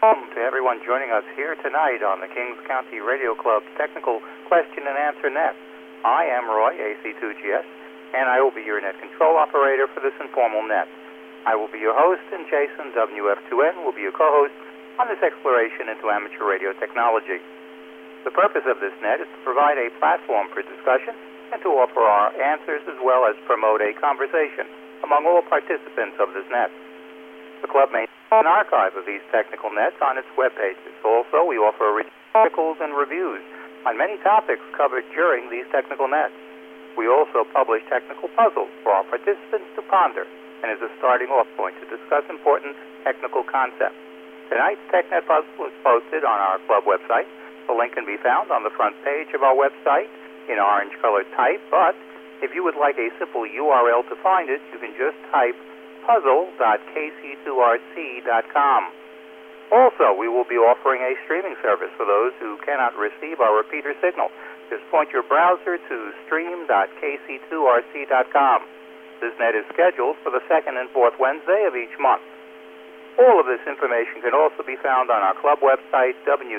Welcome to everyone joining us here tonight on the Kings County Radio Club's Technical Question and Answer Net. I am Roy, AC2GS, and I will be your net control operator for this informal net. I will be your host, and Jason, WF2N, will be your co-host on this exploration into amateur radio technology. The purpose of this net is to provide a platform for discussion and to offer our answers as well as promote a conversation among all participants of this net. The club maintains an archive of these technical nets on its web pages. Also, we offer articles and reviews on many topics covered during these technical nets. We also publish technical puzzles for our participants to ponder and as a starting off point to discuss important technical concepts. Tonight's TechNet puzzle is posted on our club website. The link can be found on the front page of our website in orange-colored type, but if you would like a simple URL to find it, you can just type puzzle.kc2rc.com. Also, we will be offering a streaming service for those who cannot receive our repeater signal. Just point your browser to stream.kc2rc.com. This net is scheduled for the second and fourth Wednesday of each month. All of this information can also be found on our club website,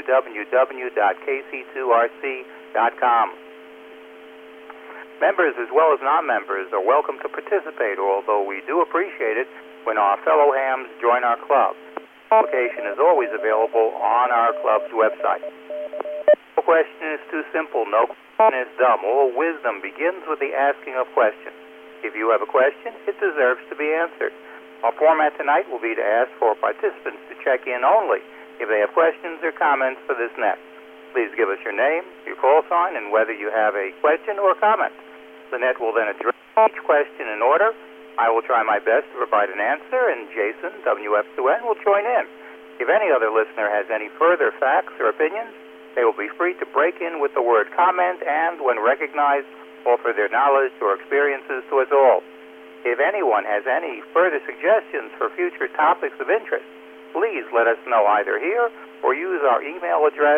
www.kc2rc.com. Members as well as non-members are welcome to participate, although we do appreciate it when our fellow hams join our club. Application is always available on our club's website. No question is too simple. No question is dumb. All wisdom begins with the asking of questions. If you have a question, it deserves to be answered. Our format tonight will be to ask for participants to check in only if they have questions or comments for this net. Please give us your name, your call sign, and whether you have a question or comment. The net will then address each question in order. I will try my best to provide an answer, and Jason, WF2N, will join in. If any other listener has any further facts or opinions, they will be free to break in with the word comment and, when recognized, offer their knowledge or experiences to us all. If anyone has any further suggestions for future topics of interest, please let us know either here or use our email address,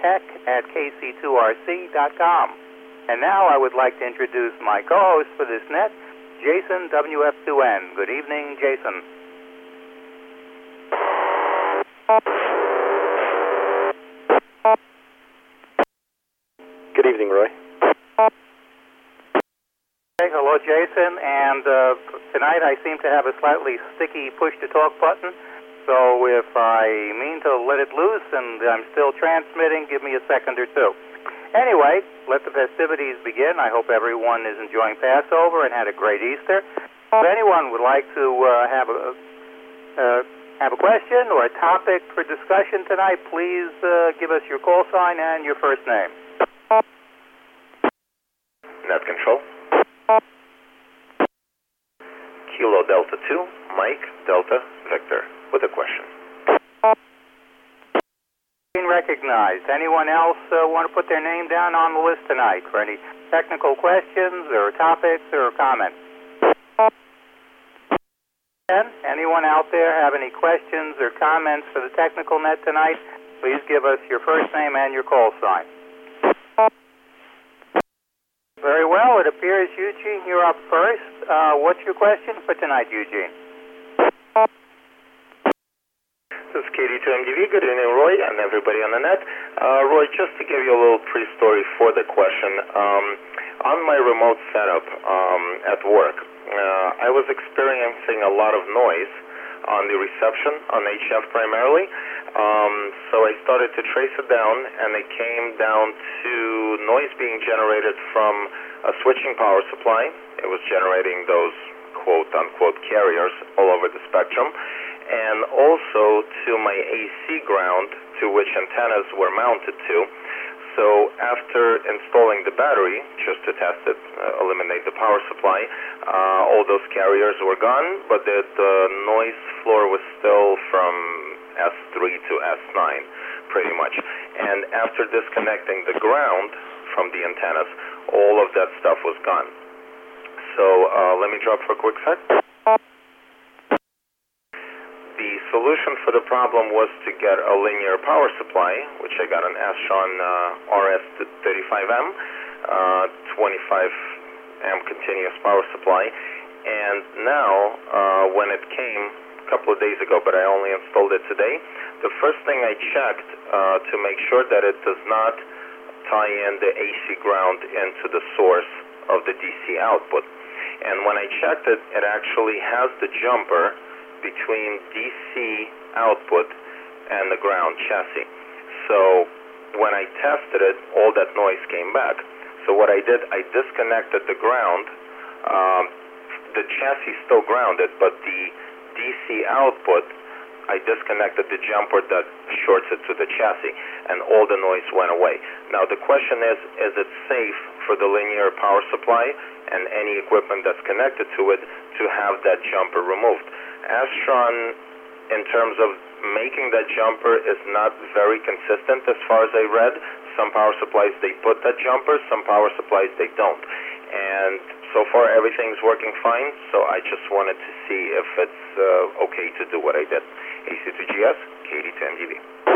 tech@kc2rc.com. And now I would like to introduce my co-host for this net, Jason, WF2N. Good evening, Jason. Good evening, Roy. Hey, hello, Jason. And tonight I seem to have a slightly sticky push-to-talk button. So if I mean to let it loose and I'm still transmitting, give me a second or two. Anyway, let the festivities begin. I hope everyone is enjoying Passover and had a great Easter. If anyone would like to have a question or a topic for discussion tonight, please give us your call sign and your first name. Net control. Kilo Delta 2, Mike Delta Victor, with a question. Recognized. Anyone else want to put their name down on the list tonight for any technical questions or topics or comments? Anyone out there have any questions or comments for the technical net tonight? Please give us your first name and your call sign. Very well. It appears, Eugene, you're up first. What's your question for tonight, Eugene? This is KD2MDV. Good evening, Roy, and everybody on the net. Roy, just to give you a little pre-story for the question, on my remote setup at work, I was experiencing a lot of noise on the reception, on HF primarily, so I started to trace it down, and it came down to noise being generated from a switching power supply. It was generating those quote-unquote carriers all over the spectrum, and also to my AC ground to which antennas were mounted to. So after installing the battery, just to test it, eliminate the power supply, all those carriers were gone, but the noise floor was still from S3 to S9, pretty much. And after disconnecting the ground from the antennas, all of that stuff was gone. So let me drop for a quick sec. The solution for the problem was to get a linear power supply, which I got an Astron RS35M, 25 amp continuous power supply. And now, when it came couple of days ago, but I only installed it today. The first thing I checked to make sure that it does not tie in the AC ground into the source of the DC output. And when I checked it, it actually has the jumper between DC output and the ground chassis. So when I tested it, all that noise came back. So what I did, I disconnected the ground. The chassis is still grounded, but the DC output, I disconnected the jumper that shorts it to the chassis, and all the noise went away. Now the question is it safe for the linear power supply and any equipment that's connected to it to have that jumper removed? Astron, in terms of making that jumper, is not very consistent as far as I read. Some power supplies, they put that jumper, some power supplies, they don't. And so far, everything's working fine, so I just wanted to see if it's okay to do what I did. AC2GS, KD2MGB.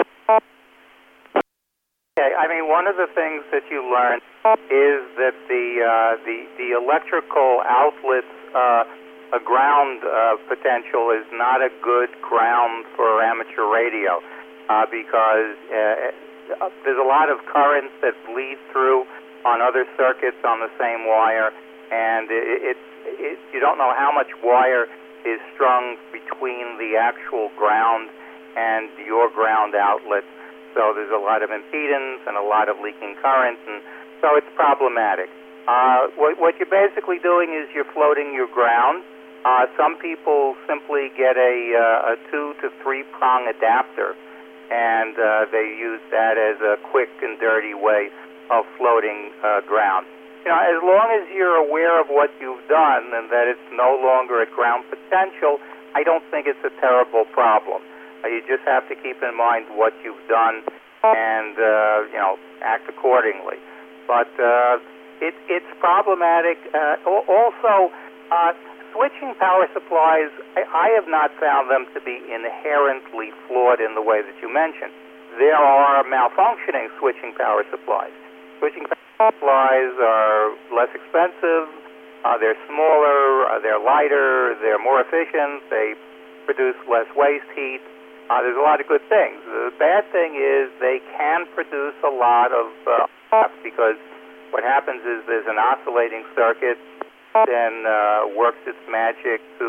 Okay, I mean, one of the things that you learn is that the electrical outlet's a ground potential is not a good ground for amateur radio because there's a lot of currents that bleed through on other circuits on the same wire, and you don't know how much wire is strung between the actual ground and your ground outlet. So there's a lot of impedance and a lot of leaking current, and so it's problematic. What you're basically doing is you're floating your ground. Some people simply get a 2 to 3 prong adapter, and they use that as a quick and dirty way of floating ground. You know, as long as you're aware of what you've done and that it's no longer at ground potential, I don't think it's a terrible problem. You just have to keep in mind what you've done and act accordingly. But it's problematic. Also, switching power supplies, I have not found them to be inherently flawed in the way that you mentioned. There are malfunctioning switching power supplies. Switching power supplies are less expensive, they're smaller, they're lighter, they're more efficient, they produce less waste heat. There's a lot of good things. The bad thing is they can produce a lot of because what happens is there's an oscillating circuit, then works its magic to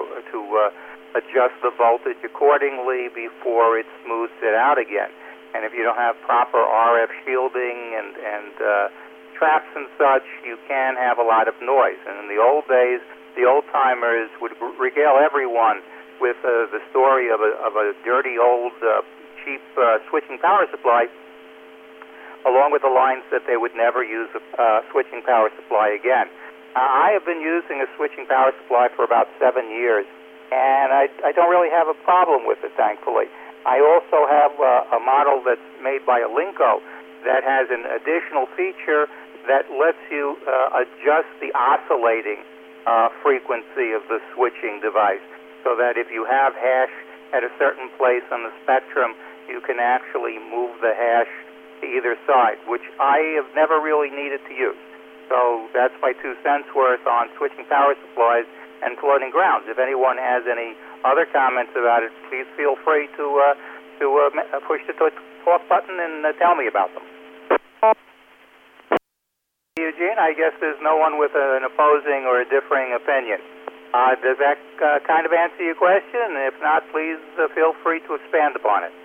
adjust the voltage accordingly before it smooths it out again. And if you don't have proper RF shielding and traps and such, you can have a lot of noise. And in the old days, the old-timers would regale everyone with the story of a dirty old cheap switching power supply, along with the lines that they would never use a switching power supply again. I have been using a switching power supply for about 7 years, and I don't really have a problem with it, thankfully. I also have a model that's made by Alinco that has an additional feature that lets you adjust the oscillating frequency of the switching device, so that if you have hash at a certain place on the spectrum, you can actually move the hash to either side, which I have never really needed to use. So that's my 2 cents worth on switching power supplies and floating grounds. If anyone has any other comments about it, please feel free to push the talk button and tell me about them. Eugene, I guess there's no one with an opposing or a differing opinion. Does that kind of answer your question? If not, please feel free to expand upon it.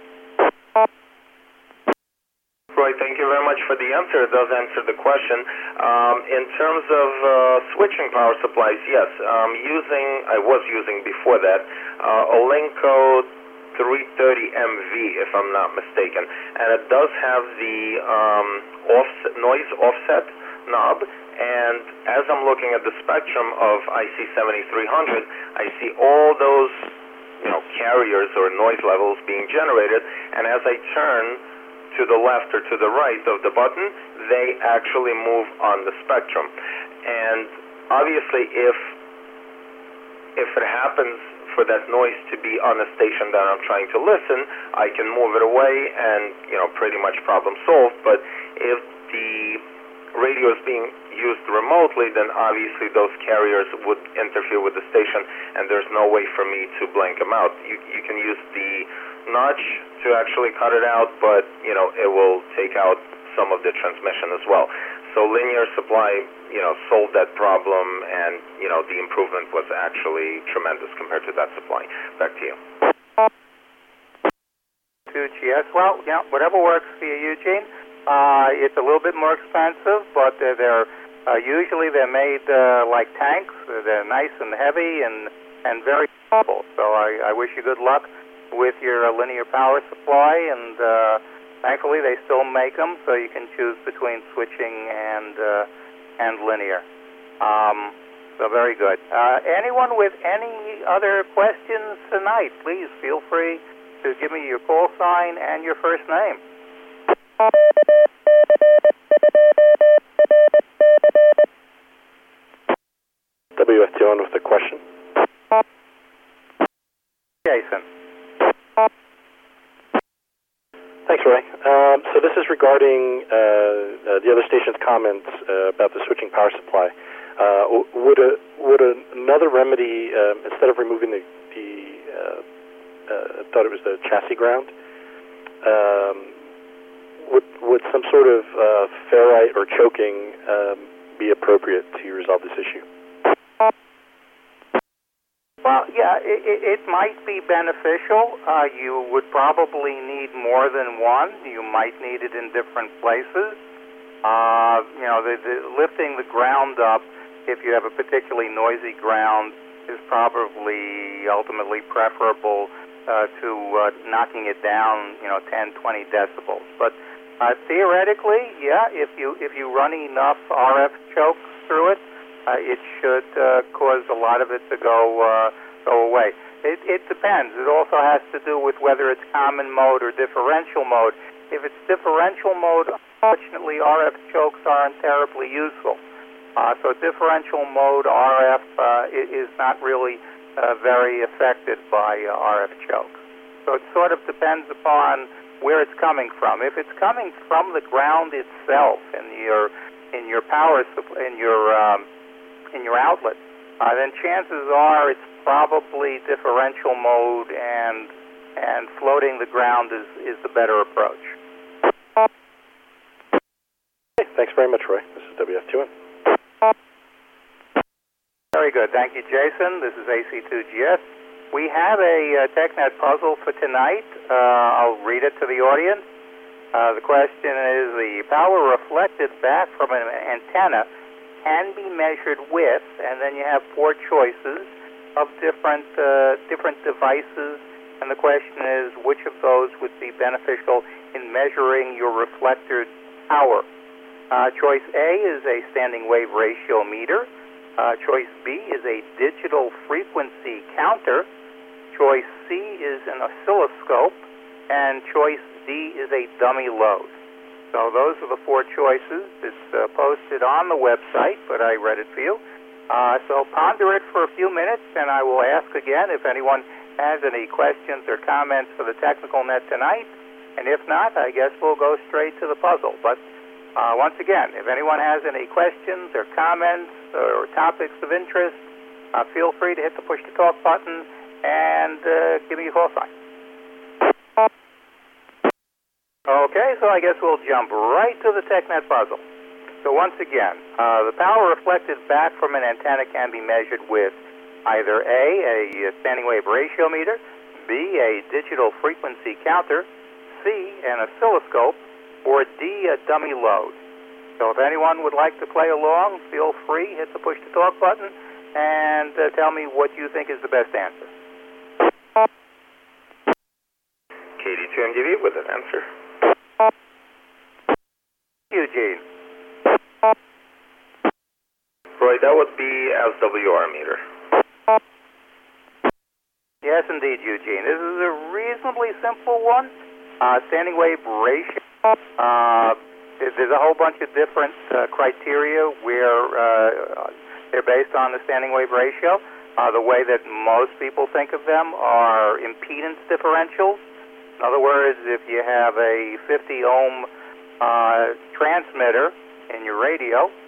Roy, thank you very much for the answer. It does answer the question. In terms of switching power supplies, yes. I was using before that Alinco 330MV, if I'm not mistaken, and it does have the noise offset knob. And as I'm looking at the spectrum of IC7300, I see all those carriers or noise levels being generated, and as I turn to the left or to the right of the button, they actually move on the spectrum. And obviously, if it happens for that noise to be on a station that I'm trying to listen, I can move it away and pretty much problem solved. But if the radio is being used remotely, then obviously those carriers would interfere with the station, and there's no way for me to blank them out. You can use the notch to actually cut it out, but it will take out some of the transmission as well. So linear supply, solved that problem, and the improvement was actually tremendous compared to that supply. Back to you. Yes, well, whatever works for you, Eugene. It's a little bit more expensive, but they're usually they're made like tanks. They're nice and heavy and very durable. So I wish you good luck with your linear power supply, and thankfully they still make them, so you can choose between switching and linear. So very good. Anyone with any other questions tonight, please feel free to give me your call sign and your first name. WF2 with a question. Jason. Thanks, Roy. So this is regarding the other station's comments about the switching power supply. Would another remedy, instead of removing the I thought it was the chassis ground, would some sort of ferrite or choking be appropriate to resolve this issue? Well, yeah, it might be beneficial. You would probably need more than one. You might need it in different places. The lifting the ground up, if you have a particularly noisy ground, is probably ultimately preferable to knocking it down, 10, 20 decibels. But theoretically, yeah, if you run enough RF chokes through it, it should cause a lot of it to go away. It depends. It also has to do with whether it's common mode or differential mode. If it's differential mode, unfortunately, RF chokes aren't terribly useful. So differential mode RF is not really very affected by RF chokes. So it sort of depends upon where it's coming from. If it's coming from the ground itself in your power in your outlet, then chances are it's probably differential mode, and floating the ground is the better approach. Okay, thanks very much, Roy. This is WF2N. Very good. Thank you, Jason. This is AC2GS. We have a TechNet puzzle for tonight. I'll read it to the audience. The question is, the power reflected back from an antenna can be measured with, and then you have 4 choices of different devices, and the question is, which of those would be beneficial in measuring your reflected power? Choice A is a standing wave ratio meter. Choice B is a digital frequency counter. Choice C is an oscilloscope. And choice D is a dummy load. So those are the 4 choices. It's posted on the website, but I read it for you. So ponder it for a few minutes, and I will ask again if anyone has any questions or comments for the Technical Net tonight. And if not, I guess we'll go straight to the puzzle. But once again, if anyone has any questions or comments or topics of interest, feel free to hit the push-to-talk button and give me a call sign. Okay, so I guess we'll jump right to the TechNet puzzle. So once again, the power reflected back from an antenna can be measured with either A, a standing wave ratio meter, B, a digital frequency counter, C, an oscilloscope, or D, a dummy load. So if anyone would like to play along, feel free, hit the push-to-talk button, and tell me what you think is the best answer. KD2MGV with an answer. Eugene. Roy, that would be SWR meter. Yes, indeed, Eugene. This is a reasonably simple one. Standing wave ratio. There's a whole bunch of different criteria where they're based on the standing wave ratio. The way that most people think of them are impedance differentials. In other words, if you have a 50 ohm transmitter in your radio,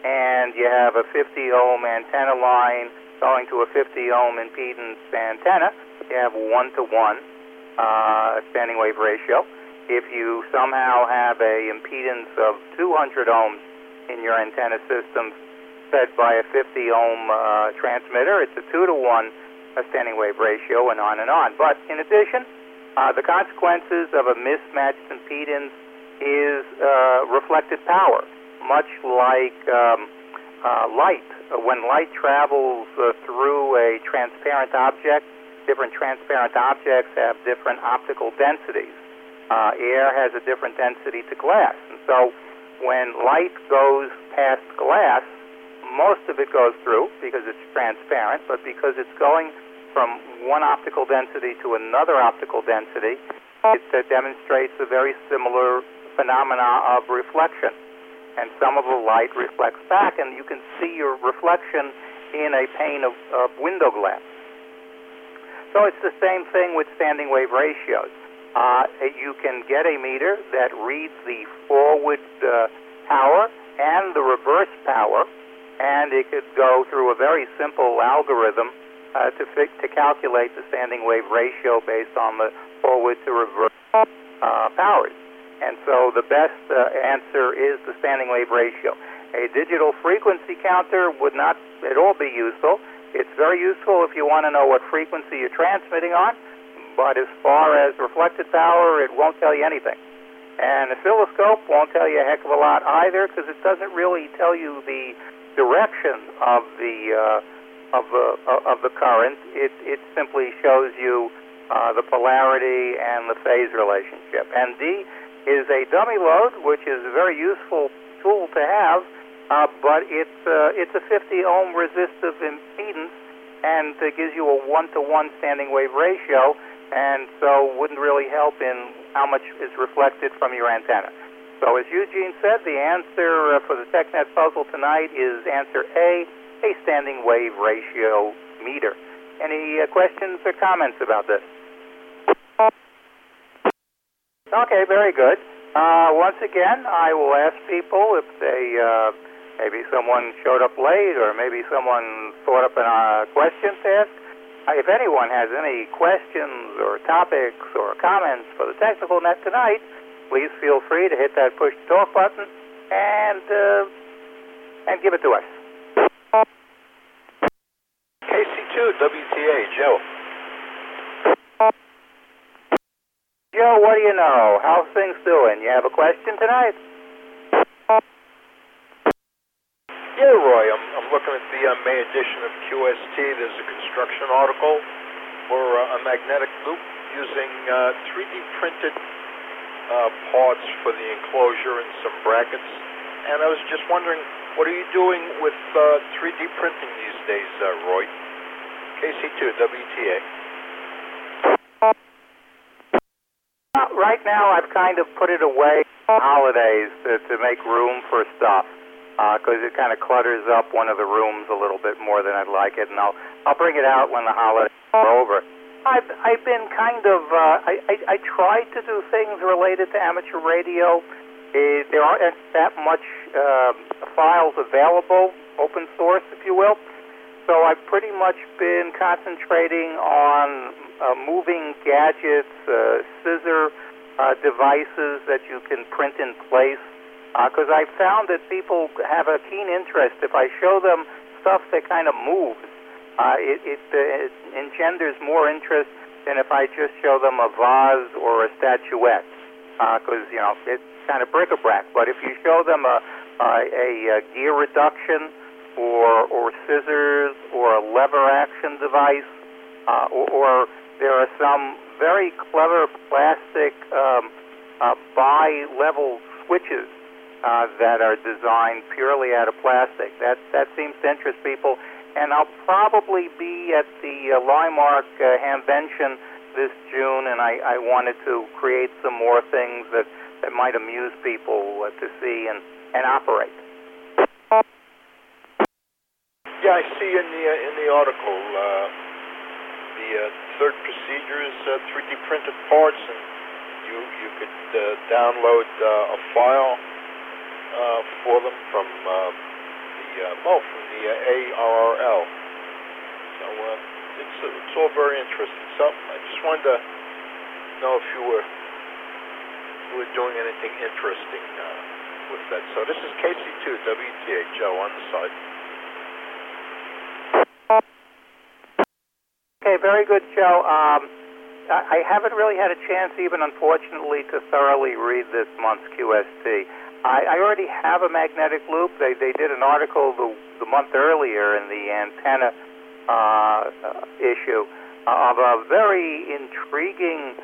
and you have a 50-ohm antenna line going to a 50-ohm impedance antenna, you have 1-to-1 standing wave ratio. If you somehow have a impedance of 200 ohms in your antenna system fed by a 50-ohm transmitter, it's a 2-to-1 standing wave ratio, and on and on. But in addition, the consequences of a mismatched impedance is reflected power, much like light. When light travels through a transparent object, different transparent objects have different optical densities. Air has a different density to glass. And so when light goes past glass, most of it goes through because it's transparent, but because it's going from one optical density to another optical density, it demonstrates a very similar phenomena of reflection. And some of the light reflects back, and you can see your reflection in a pane of window glass. So it's the same thing with standing wave ratios. You can get a meter that reads the forward power and the reverse power, and it could go through a very simple algorithm to calculate the standing wave ratio based on the forward to reverse powers. And so the best answer is the standing wave ratio. A digital frequency counter would not at all be useful. It's very useful if you want to know what frequency you're transmitting on, but as far as reflected power, it won't tell you anything. An oscilloscope won't tell you a heck of a lot either, because it doesn't really tell you the direction of the current. It simply shows you the polarity and the phase relationship. And D is a dummy load, which is a very useful tool to have, but it's a 50-ohm resistive impedance, and it gives you a 1-to-1 standing wave ratio, and so wouldn't really help in how much is reflected from your antenna. So as Eugene said, the answer for the TechNet puzzle tonight is answer A standing wave ratio meter. Any questions or comments about this? Okay, very good. Once again, I will ask people if they, maybe someone showed up late, or maybe someone thought up a question to ask. If anyone has any questions or topics or comments for the Technical Net tonight, please feel free to hit that push to talk button and give it to us. KC2 WTA, Joe. Joe, what do you know? How's things doing? You have a question tonight? Yeah, Roy, I'm looking at the May edition of QST. There's a construction article for a magnetic loop using 3D printed parts for the enclosure and some brackets. And I was just wondering, what are you doing with 3D printing these days, Roy? KC2 WTA. Right now, I've kind of put it away on holidays to make room for stuff, because it kind of clutters up one of the rooms a little bit more than I'd like it, and I'll bring it out when the holidays are over. I've been kind of I tried to do things related to amateur radio. There aren't that much files available, open source, if you will. So I've pretty much been concentrating on moving gadgets, scissor devices that you can print in place, because I found that people have a keen interest. If I show them stuff that kind of moves, it engenders more interest than if I just show them a vase or a statuette, because it's kind of bric-a-brac. But if you show them a gear reduction or scissors or a lever action device, or there are some very clever plastic bi-level switches that are designed purely out of plastic. That seems to interest people, and I'll probably be at the Limark Hamvention this June, and I wanted to create some more things that might amuse people to see and operate. Yeah, I see in the article the third procedure is 3D printed parts, and you could download a file for them from the from the ARRL. So it's all very interesting. So I just wanted to know if you were doing anything interesting with that. So this is KC2 WTHO on the side. Okay, very good, Joe. I haven't really had a chance, even unfortunately, to thoroughly read this month's QST. I already have a magnetic loop. They did an article the month earlier in the antenna issue of a very intriguing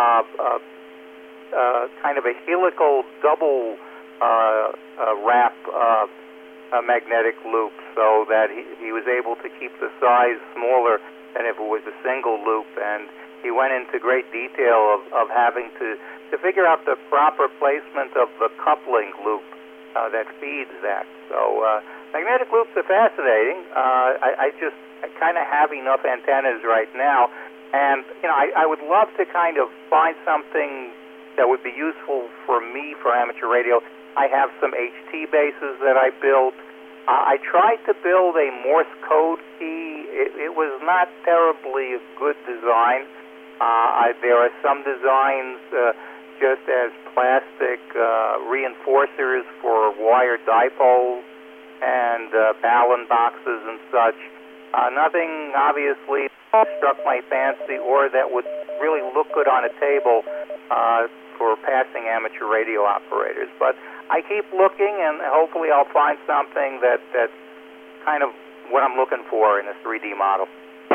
kind of a helical double wrap magnetic loop, so that he was able to keep the size smaller than if it was a single loop. And he went into great detail of having to figure out the proper placement of the coupling loop that feeds that. So magnetic loops are fascinating. I kind of have enough antennas right now, and I would love to kind of find something that would be useful for me for amateur radio. I have some HT bases that I built. I tried to build a Morse code key. It was not terribly a good design. There are some designs just as plastic reinforcers for wired dipoles and Ballon boxes and such. Nothing obviously struck my fancy or that would really look good on a table for passing amateur radio operators. But I keep looking, and hopefully I'll find something that's kind of what I'm looking for in a 3D model.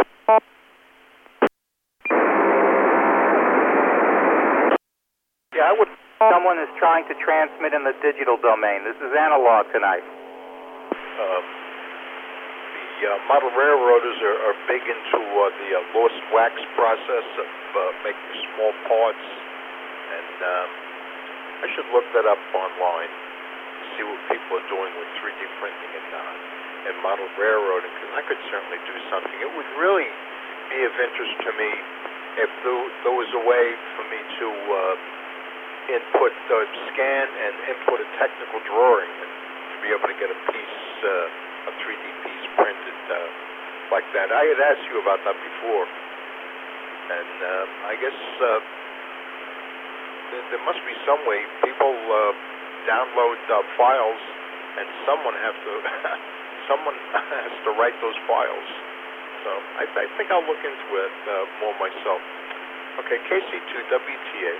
Yeah, someone is trying to transmit in the digital domain. This is analog tonight. The model railroaders are big into the lost wax process of making small parts, and I should look that up online to see what people are doing with 3D printing and model railroading, because I could certainly do something. It would really be of interest to me if there was a way for me to scan and input a technical drawing and to be able to get a 3D piece printed like that. I had asked you about that before, and I guess there must be some way people download files, and someone has to write those files. So I think I'll look into it more myself. Okay, KC2 WTA.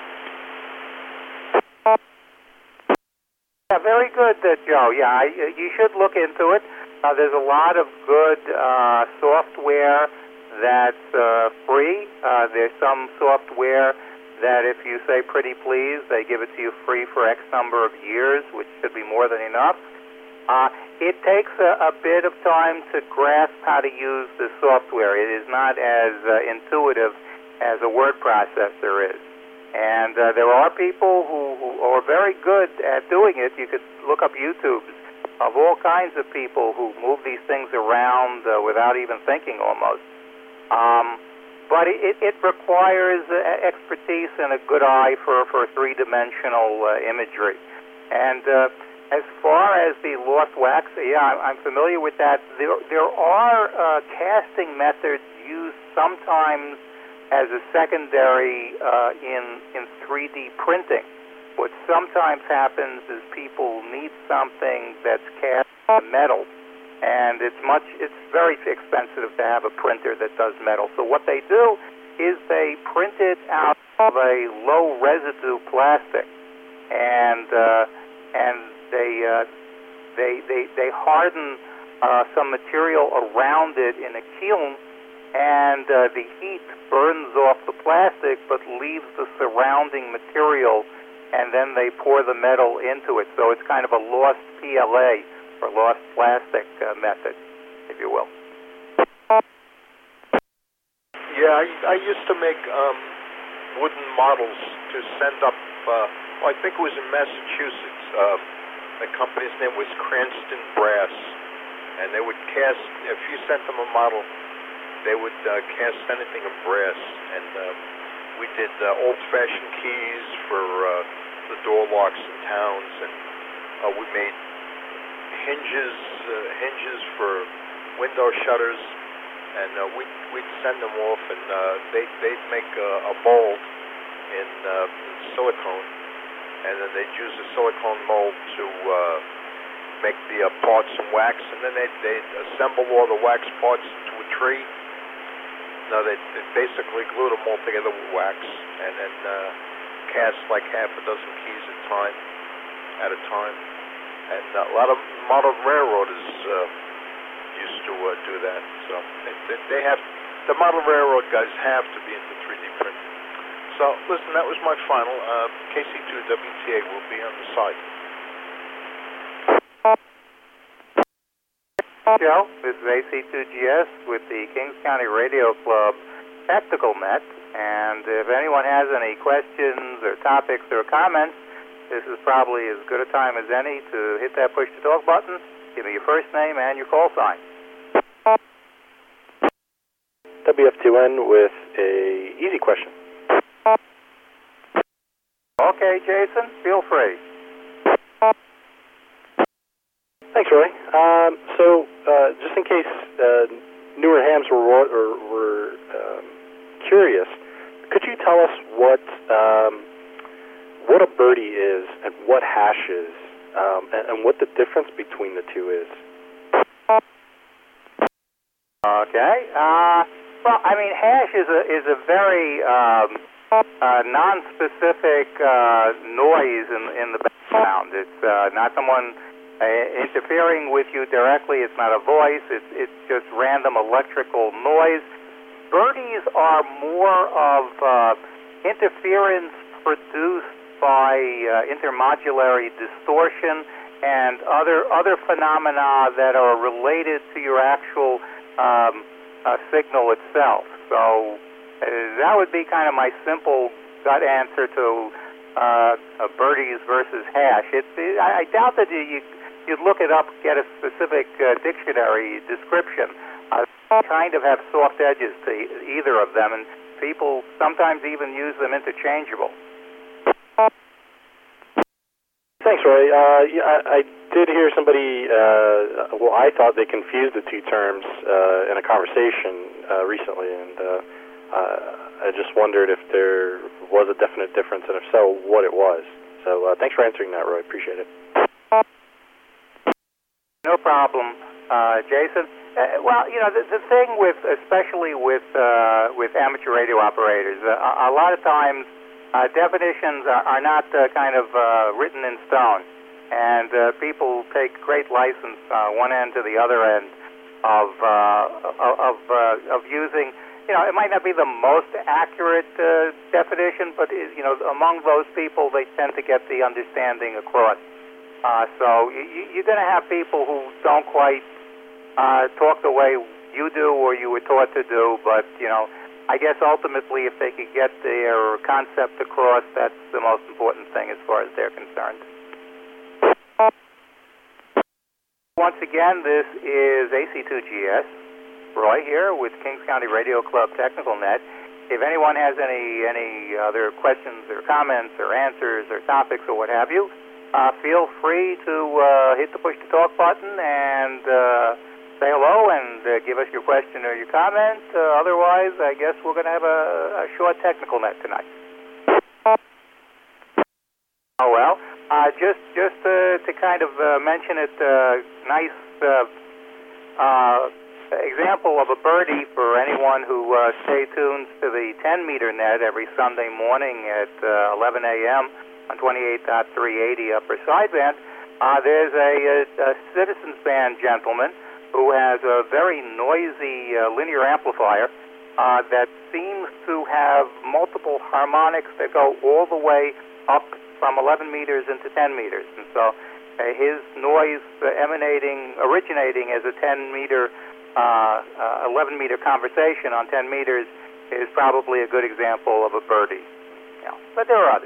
Yeah, very good, Joe. Yeah, you should look into it. There's a lot of good software that's free. There's some software that if you say pretty please, they give it to you free for X number of years, which should be more than enough. It takes a bit of time to grasp how to use the software. It is not as intuitive as a word processor is. And there are people who are very good at doing it. You could look up YouTubes of all kinds of people who move these things around without even thinking almost. But it requires expertise and a good eye for three-dimensional imagery. And as far as the lost wax, yeah, I'm familiar with that. There are casting methods used sometimes as a secondary in 3D printing. What sometimes happens is people need something that's cast on metal, and it's very expensive to have a printer that does metal. So what they do is they print it out of a low residue plastic, and they harden some material around it in a kiln, and the heat burns off the plastic but leaves the surrounding material, and then they pour the metal into it. So it's kind of a lost PLA, or lost plastic method, if you will. Yeah, I used to make wooden models to send up, I think it was in Massachusetts. The company's name was Cranston Brass, and they would cast, if you sent them a model, they would cast anything of brass, and we did old-fashioned keys for the door locks in towns, and we made hinges hinges for window shutters, and we'd send them off, and they'd make a mold in silicone, and then they'd use the silicone mold to make the parts in wax, and then they'd assemble all the wax parts into a tree. No, they'd basically glue them all together with wax, and then cast like half a dozen keys at a time. And a lot of model railroaders used to do that. So they have, the model railroad guys have to be into 3D printing. So listen, that was my final. KC2WTA will be on the site. Joe, this is AC2GS with the Kings County Radio Club Technical Net, and if anyone has any questions or topics or comments, this is probably as good a time as any to hit that push-to-talk button, give me your first name and your call sign. WF2N with a easy question. Okay, Jason, feel free. Thanks, Roy. Just in case newer hams were curious, could you tell us what a birdie is and what hash is, and what the difference between the two is? Okay. Well, I mean, hash is a very non-specific noise in the background. It's not someone interfering with you directly. It's not a voice. It's just random electrical noise. Birdies are more of interference produced by intermodulary distortion and other phenomena that are related to your actual signal itself. So that would be kind of my simple gut answer to birdies versus hash. I doubt that you'd look it up, get a specific dictionary description. Kind of have soft edges to either of them, and people sometimes even use them interchangeable. Thanks, Roy. I did hear somebody, I thought they confused the two terms in a conversation recently, and I just wondered if there was a definite difference, and if so, what it was. So thanks for answering that, Roy. Appreciate it. No problem, Jason. Well, you know, the thing with, especially with amateur radio operators, a lot of times definitions are not kind of written in stone, and people take great license one end to the other end of using. You know, it might not be the most accurate definition, but you know, among those people, they tend to get the understanding across. So you're going to have people who don't quite talk the way you do or you were taught to do, but, you know, I guess ultimately if they could get their concept across, that's the most important thing as far as they're concerned. Once again, this is AC2GS. Roy here with Kings County Radio Club Technical Net. If anyone has any other questions or comments or answers or topics or what have you, feel free to hit the push-to-talk button and say hello and give us your question or your comment. Otherwise, I guess we're going to have a short technical net tonight. Oh, well, just to kind of mention it, nice example of a birdie for anyone who stay tuned to the 10-meter net every Sunday morning at 11 a.m. on 28.380 upper sideband. There's a Citizens Band gentleman who has a very noisy linear amplifier that seems to have multiple harmonics that go all the way up from 11 meters into 10 meters. And so his noise originating as a 10-meter 11-meter conversation on 10 meters is probably a good example of a birdie. You know, but there are others.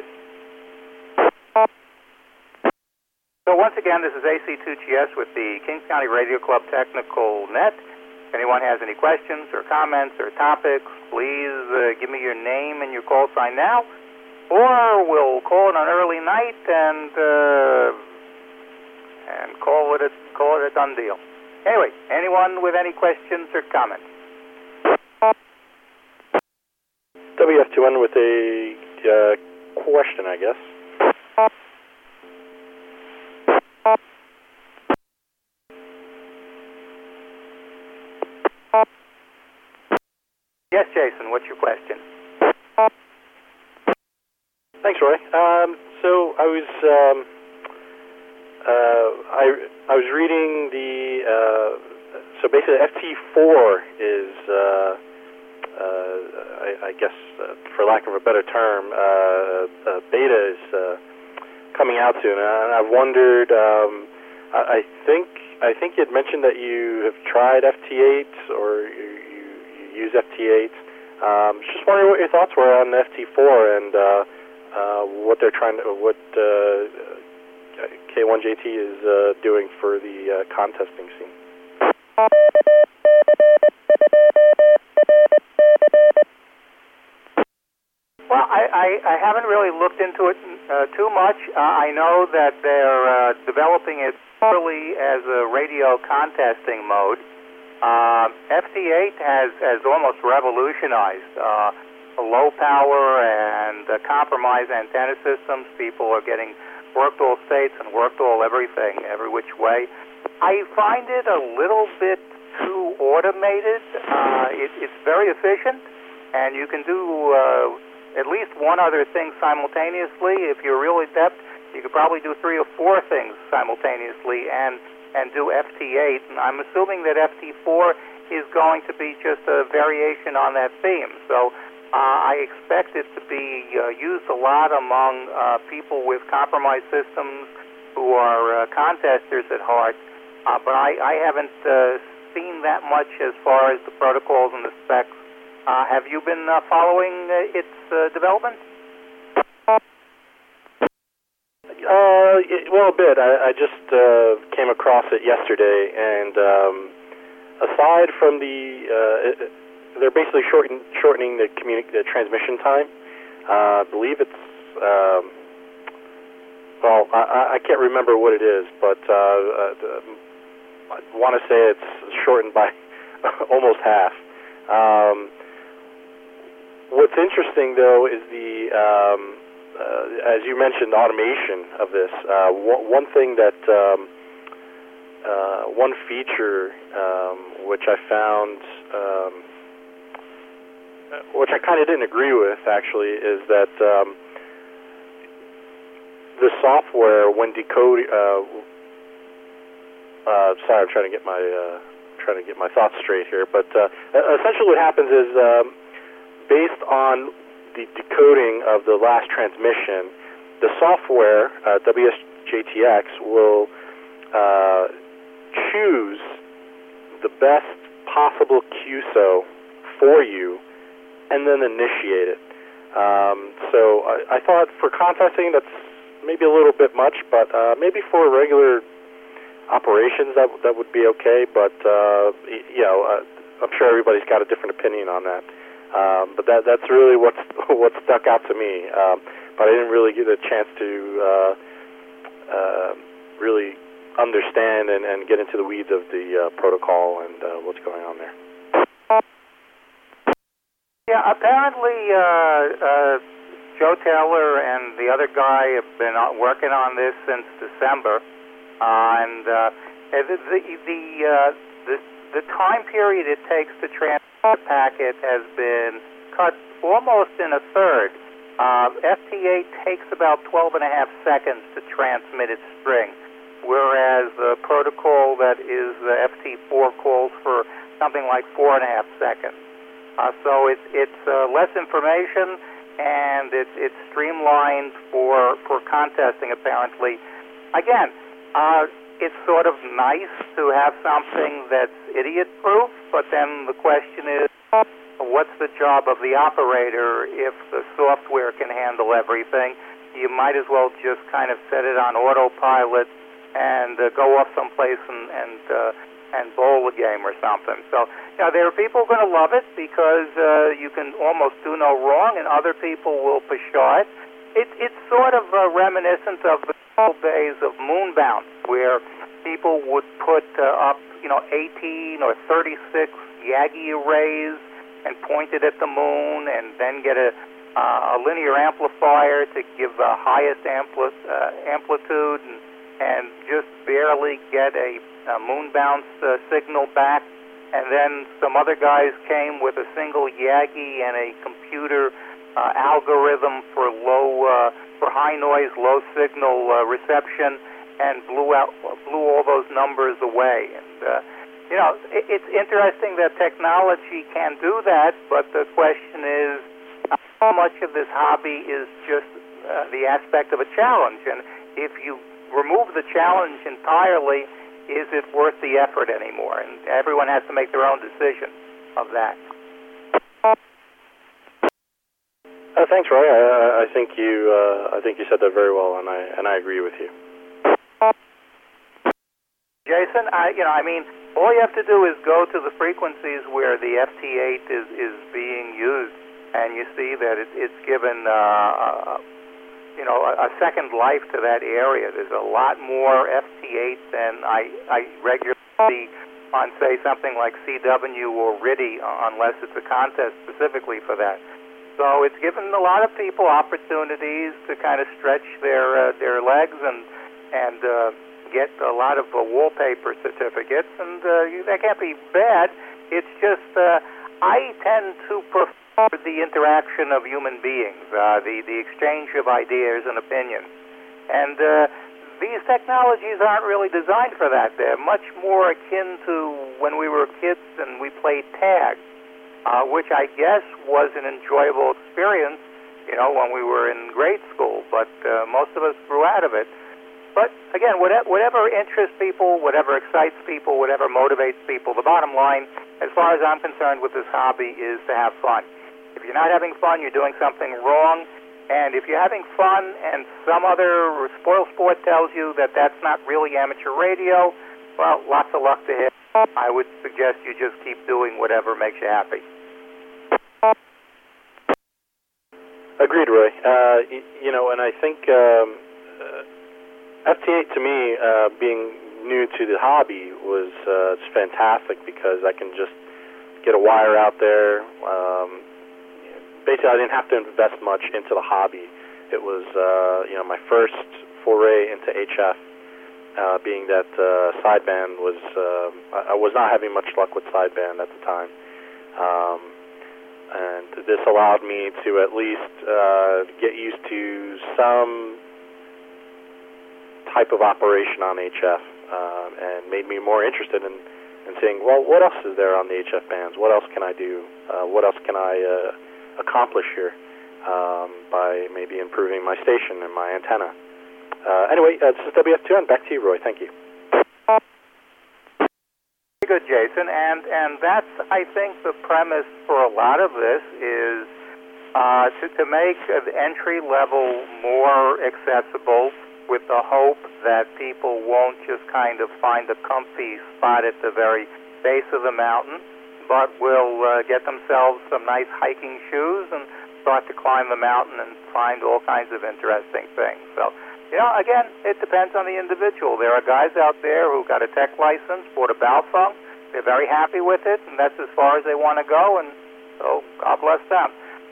So once again, this is AC2GS with the Kings County Radio Club Technical Net. If anyone has any questions or comments or topics, please give me your name and your call sign now, or we'll call it an early night and call it call it a done deal. Anyway, anyone with any questions or comments? WF2N with a question, I guess. Yes, Jason, what's your question? Thanks, Roy. So I was reading the so basically FT4 is I guess for lack of a better term, beta is coming out soon, and I've wondered. I think you'd mentioned that you have tried FT8 or you use FT8. Just wondering what your thoughts were on FT4 and what they're trying to, what K1JT is doing for the contesting scene. Well, I haven't really looked into it too much. I know that they're developing it early as a radio contesting mode. FT8 has almost revolutionized low power and compromised antenna systems. People are getting worked all states and worked all everything, every which way. I find it a little bit too automated. It's very efficient, and you can do at least one other thing simultaneously. If you're really adept, you could probably do 3 or 4 things simultaneously and do FT8. And I'm assuming that FT4 is going to be just a variation on that theme. So I expect it to be used a lot among people with compromised systems who are contesters at heart. But I haven't seen that much as far as the protocols and the specs. Have you been following its development? Well, a bit. I just came across it yesterday, and aside from they're basically shortening the transmission time. I believe it's well, I can't remember what it is, but I want to say it's shortened by almost half. What's interesting, though, is the as you mentioned, automation of this. One thing that one feature which I found, which I kind of didn't agree with, actually, is that the software, when decoding, sorry, I'm trying to get my thoughts straight here. But essentially, what happens is, based on the decoding of the last transmission, the software, WSJTX, will choose the best possible QSO for you and then initiate it. So I thought for contesting that's maybe a little bit much, but maybe for regular operations that would be okay. But I'm sure everybody's got a different opinion on that. But that's really what stuck out to me. But I didn't really get a chance to really understand and get into the weeds of the protocol and what's going on there. Yeah, apparently Joe Taylor and the other guy have been working on this since December, and the time period it takes to transfer the packet has been cut almost in a third. FT8 takes about 12 and a half seconds to transmit its string, whereas the protocol that is FT4 calls for something like 4.5 seconds. So it's less information, and it's streamlined for contesting, apparently. Again, it's sort of nice to have something that's idiot-proof, but then the question is, what's the job of the operator if the software can handle everything? You might as well just kind of set it on autopilot and go off someplace and bowl a game or something. So, there are people going to love it because you can almost do no wrong, and other people will pshaw it. It's sort of reminiscent of the old days of Moonbound, where people would put up, 18 or 36 Yagi arrays and point it at the moon, and then get a linear amplifier to give the highest amplitude, and just barely get a moon bounce signal back. And then some other guys came with a single Yagi and a computer algorithm for high noise, low signal reception, and blew all those numbers away. And it's interesting that technology can do that, but the question is, how much of this hobby is just the aspect of a challenge? And if you remove the challenge entirely, is it worth the effort anymore? And everyone has to make their own decision of that. Thanks, Roy. I think you said that very well, and I agree with you. Jason, all you have to do is go to the frequencies where the FT8 is being used, and you see that it's given a second life to that area. There's a lot more FT8 than I regularly see on, say, something like CW or RTTY, unless it's a contest specifically for that. So it's given a lot of people opportunities to kind of stretch their legs and get a lot of wallpaper certificates, and that can't be bad. It's just I tend to prefer the interaction of human beings, the exchange of ideas and opinions. And these technologies aren't really designed for that. They're much more akin to when we were kids and we played tag, which I guess was an enjoyable experience, when we were in grade school, but most of us grew out of it. But again, whatever interests people, whatever excites people, whatever motivates people, the bottom line, as far as I'm concerned with this hobby, is to have fun. If you're not having fun, you're doing something wrong. And if you're having fun and some other spoilsport tells you that that's not really amateur radio, well, lots of luck to him. I would suggest you just keep doing whatever makes you happy. Agreed, Roy. And I think FT8 to me, being new to the hobby, was just fantastic because I can just get a wire out there. Basically, I didn't have to invest much into the hobby. It was, my first foray into HF, being that sideband was, I was not having much luck with sideband at the time. And this allowed me to at least get used to some type of operation on HF, and made me more interested in saying, well, what else is there on the HF bands? What else can I do? What else can I accomplish here by maybe improving my station and my antenna? Anyway, this is WF2N. Back to you, Roy. Thank you. Very good, Jason. And that's, I think, the premise for a lot of this is to make the entry level more accessible, with the hope that people won't just kind of find a comfy spot at the very base of the mountain, but will get themselves some nice hiking shoes and start to climb the mountain and find all kinds of interesting things. So, again, it depends on the individual. There are guys out there who got a tech license, bought a Baofeng. They're very happy with it, and that's as far as they want to go, and so God bless them.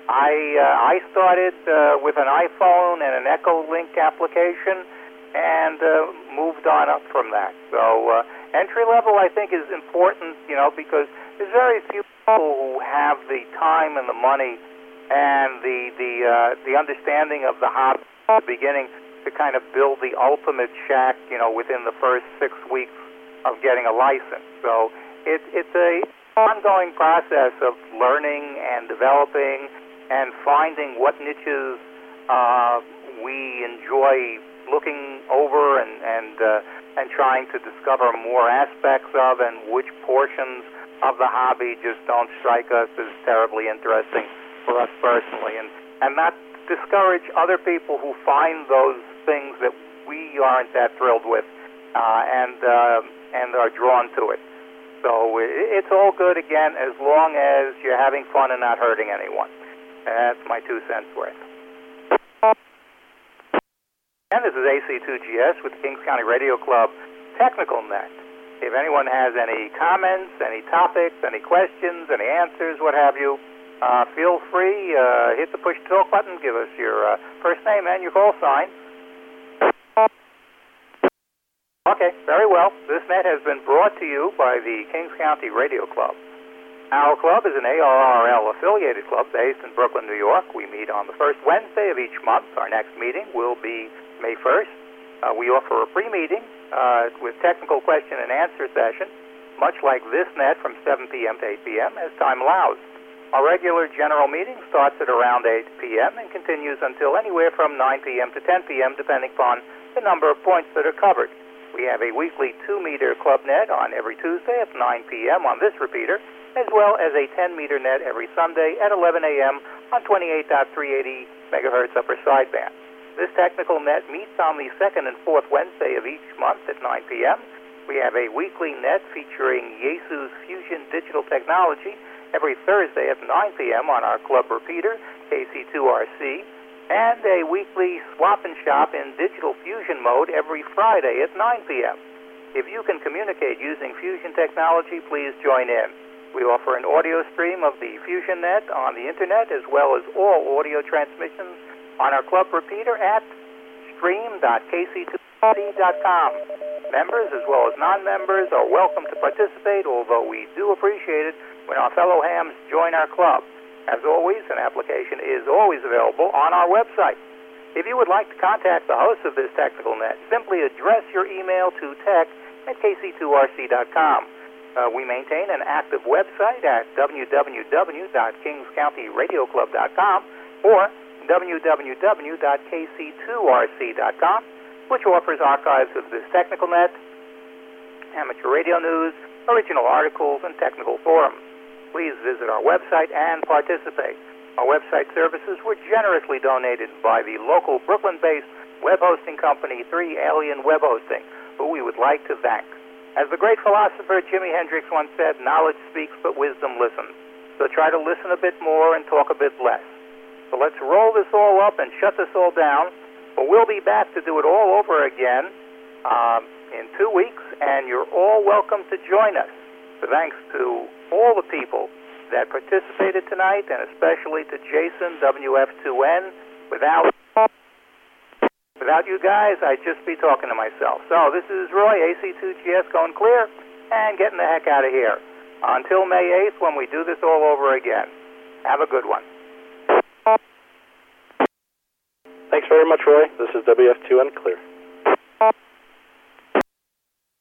I started with an iPhone and an Echolink application and moved on up from that. So entry level, I think, is important, because there's very few people who have the time and the money and the understanding of the hobby at the beginning to kind of build the ultimate shack, within the first 6 weeks of getting a license. So it's a ongoing process of learning and developing and finding what niches we enjoy looking over and trying to discover more aspects of, and which portions of the hobby just don't strike us as terribly interesting for us personally, and not discourage other people who find those things that we aren't that thrilled with and are drawn to it. So it's all good, again, as long as you're having fun and not hurting anyone. That's my 2 cents worth. And this is AC2GS with the Kings County Radio Club technical net. If anyone has any comments, any topics, any questions, any answers, what have you, feel free, hit the push to talk button, give us your first name and your call sign. Okay, very well. This net has been brought to you by the Kings County Radio Club. Our club is an ARRL-affiliated club based in Brooklyn, New York. We meet on the first Wednesday of each month. Our next meeting will be May 1st. We offer a pre-meeting with technical question and answer session, much like this net from 7 p.m. to 8 p.m. as time allows. Our regular general meeting starts at around 8 p.m. and continues until anywhere from 9 p.m. to 10 p.m. depending upon the number of points that are covered. We have a weekly 2-meter club net on every Tuesday at 9 p.m. on this repeater, as well as a 10-meter net every Sunday at 11 a.m. on 28.380 megahertz upper sideband. This technical net meets on the second and fourth Wednesday of each month at 9 p.m. We have a weekly net featuring Yaesu's Fusion Digital Technology every Thursday at 9 p.m. on our club repeater, KC2RC, and a weekly swap and shop in digital fusion mode every Friday at 9 p.m. If you can communicate using fusion technology, please join in. We offer an audio stream of the Fusion Net on the Internet, as well as all audio transmissions on our club repeater at stream.kc2c.com. Members as well as non-members are welcome to participate, although we do appreciate it when our fellow hams join our club. As always, an application is always available on our website. If you would like to contact the host of this technical net, simply address your email to tech@kc2rc.com. We maintain an active website at www.kingscountyradioclub.com or www.kc2rc.com, which offers archives of this technical net, amateur radio news, original articles, and technical forums. Please visit our website and participate. Our website services were generously donated by the local Brooklyn-based web hosting company 3 Alien Web Hosting, who we would like to thank. As the great philosopher Jimi Hendrix once said, knowledge speaks but wisdom listens. So try to listen a bit more and talk a bit less. So let's roll this all up and shut this all down. But we'll be back to do it all over again in 2 weeks, and you're all welcome to join us. So thanks to all the people that participated tonight, and especially to Jason, WF2N. Without you guys, I'd just be talking to myself. So this is Roy, AC2GS, going clear and getting the heck out of here. Until May 8th, when we do this all over again. Have a good one. Thanks very much, Roy. This is WF2N Clear.